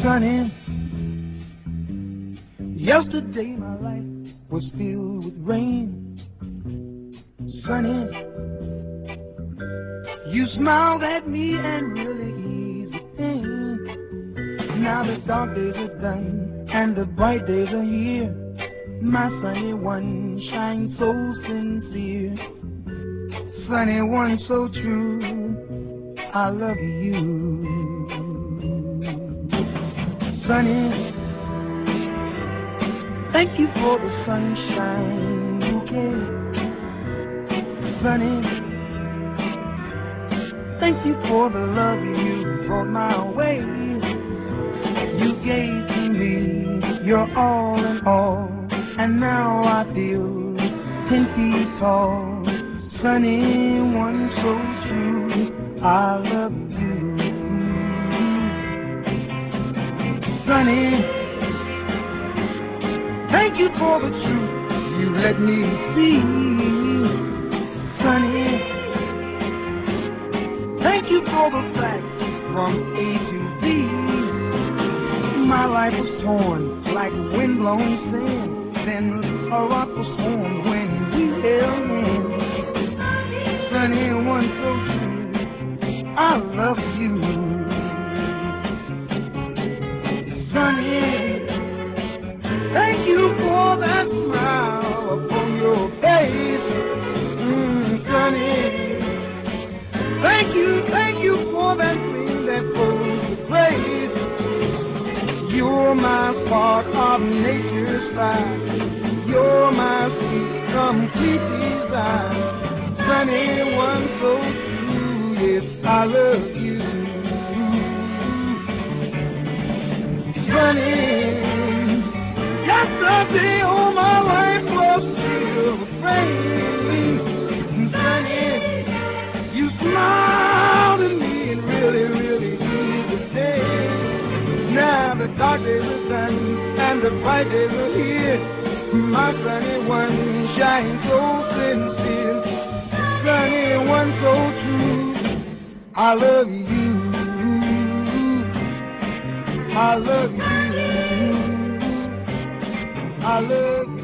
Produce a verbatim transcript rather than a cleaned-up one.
Sunny, yesterday my life was filled with rain. Sunny, you smiled at me and really eased the pain. Now the dark days are done and the bright days are here. My sunny one shines so sincere. Sunny one so true, I love you. Sunny, thank you for the sunshine bouquet. Sunny, thank you for the love you brought my way. You gave to me your all in all, and now I feel ten feet tall. Sunny one so true, I love you. Sunny, thank you for the truth you let me see. Sunny, thank you for the facts from A to Z. My life was torn like windblown sand, then a rock was formed when we held hands. Sunny one so true, I love you. Sunny, thank you for that smile upon your face. Mm, Sunny, thank you, thank you for that gleam that flows with grace. You're my spark of nature's fire. You're my sweet, complete desire. Sunny one so true, yes, I love you. Sunny, yesterday all my life was filled with rain. Sunny, you smiled at me and really, really eased the day. Now the dark days are done and the bright days are here. My sunny one shines so sincere. Sunny one so true, I love you. I love you. I love you.